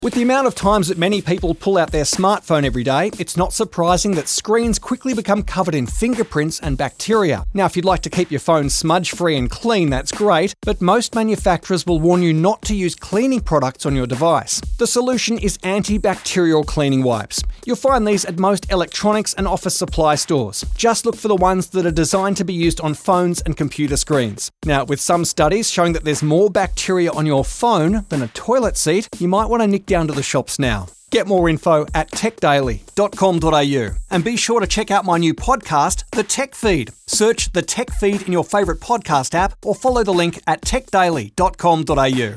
With the amount of times that many people pull out their smartphone every day, it's not surprising that screens quickly become covered in fingerprints and bacteria. Now, if you'd like to keep your phone smudge-free and clean, that's great, but most manufacturers will warn you not to use cleaning products on your device. The solution is antibacterial cleaning wipes. You'll find these at most electronics and office supply stores. Just look for the ones that are designed to be used on phones and computer screens. Now, with some studies showing that there's more bacteria on your phone than a toilet seat, you might want to nick down to the shops now. Get more info at techdaily.com.au and be sure to check out my new podcast, The Tech Feed. Search The Tech Feed in your favourite podcast app or follow the link at techdaily.com.au.